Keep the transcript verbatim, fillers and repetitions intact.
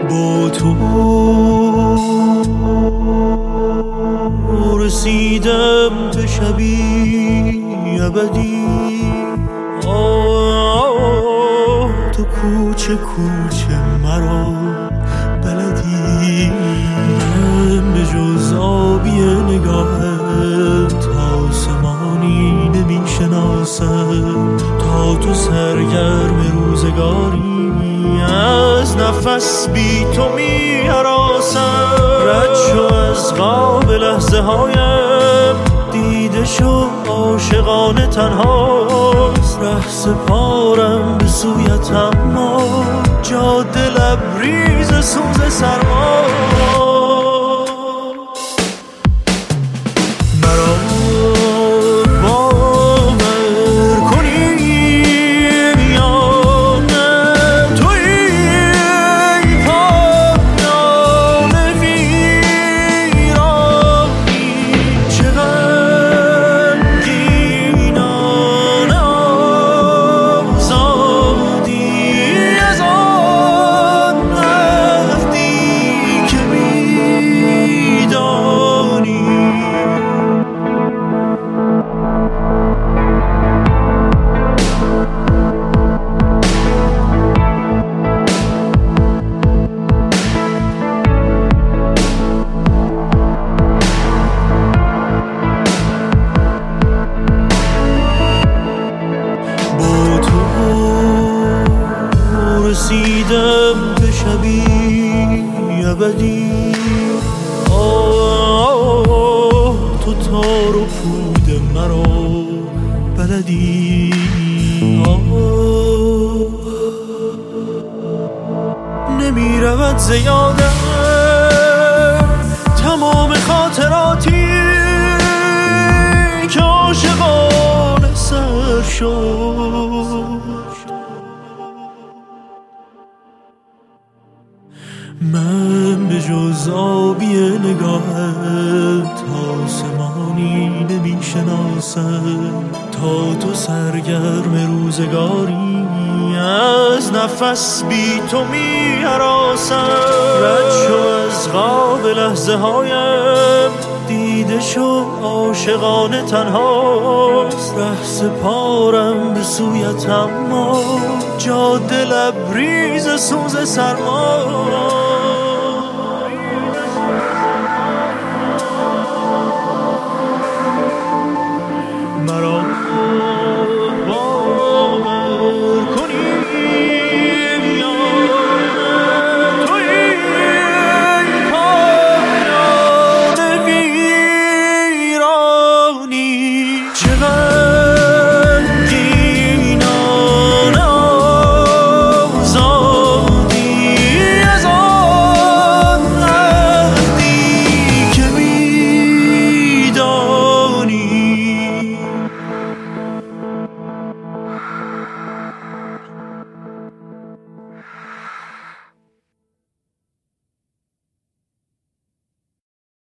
با تو رسیدم به شبی ابدی. آه تو کوچه کوچه مرا بلدی. من به جز آبی نگاهت آسمانی نمی شناسم. تا تو سرگرم روزگاری از نفس بی تو می هراسم. رد شو از قاب لحظه هایم، دیده شو عاشقانه تنهاست. ره سپارم به سویت اما جاده لبریز سوز سرما. رسیدم به شبی ابدی. آه تو تار و پود مرا بلدی. آه نمی رود زیادم تمام خاطراتی که عاشقانه سر شد. من به جز آبی نگاهت آسمانی نمی شناسم. تا تو سرگرم روزگاری از نفس بی تو می هراسم. رد شو از قاب لحظه هایم، دیده شو عاشقانه تنهاست. ره سپارم به سویت اما جاده لبریز سوز سرما.